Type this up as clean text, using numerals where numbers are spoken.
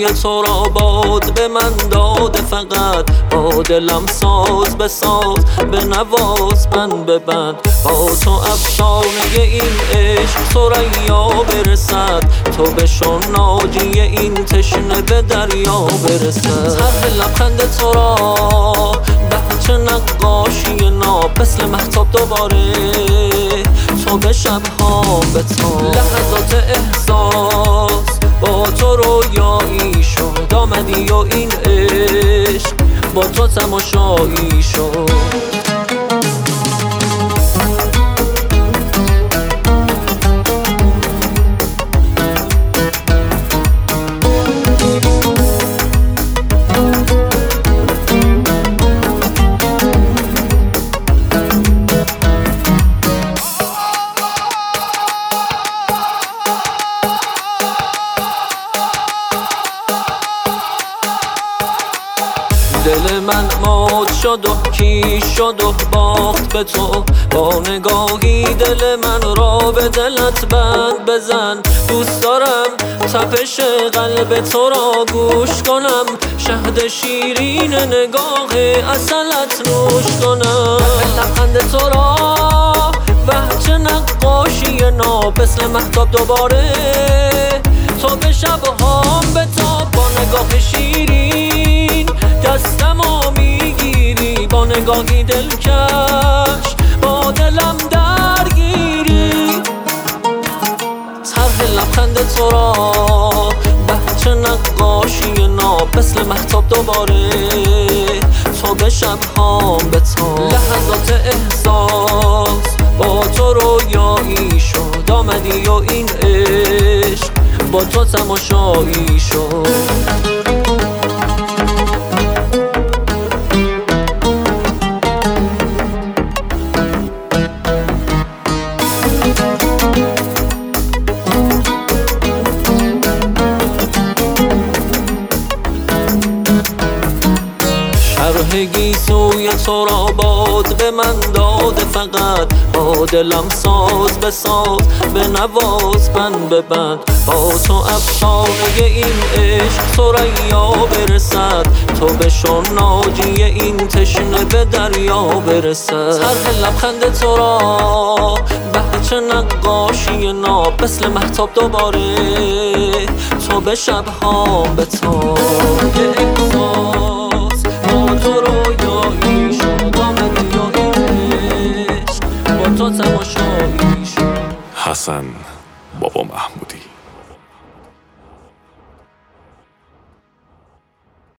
سوی تو را باد به من داده، فقط با دلم ساز بساز، به نواز بند به بند. با تو افسانه این عشق ثریا برسد، تو بشو ناجی این تشنه به دریا برسد. طرح لبخند تو را بچه نقاشی ناب، مثل مهتاب دوباره تو به شب‌ها بتاب. لحظات احساس با تو رویایی شد، آمدی و این عشق با تو تماشایی شد. دل من مات شد و کیش شد و باخت به تو، با نگاهی دل من را به دلت بند بزن. دوست دارم تپش قلب تو را گوش کنم، شهد شیرین نگاه عسلت نوش کنم. لبخند تو را وحچه نقاشی ناب، مثل مهتاب دوباره تو به شب‌هام بتاب. با نگاه شیرین دستمو میگیری، با نگاهی دلکش با دلم درگیری. طرح لبخند تو را بچه نقاشی ناب، مثل مهتاب دوباره تو به شب‌هام بتاب. لحظات احساس با تو رویایی شد، آمدی و این عشق با تو تماشایی شد. شرح سوی تو را باد به من داده، فقط با دلم ساز بساز، به نواز بند به بند. با تو افسانه این عشق ثریا برسد، تو بشو ناجی این تشنه به دریا برسد. طرح لبخند تو را بچه نقاشی ناب، مثل مهتاب دوباره تو به شب‌هام بتاب. حسن بابا محمود.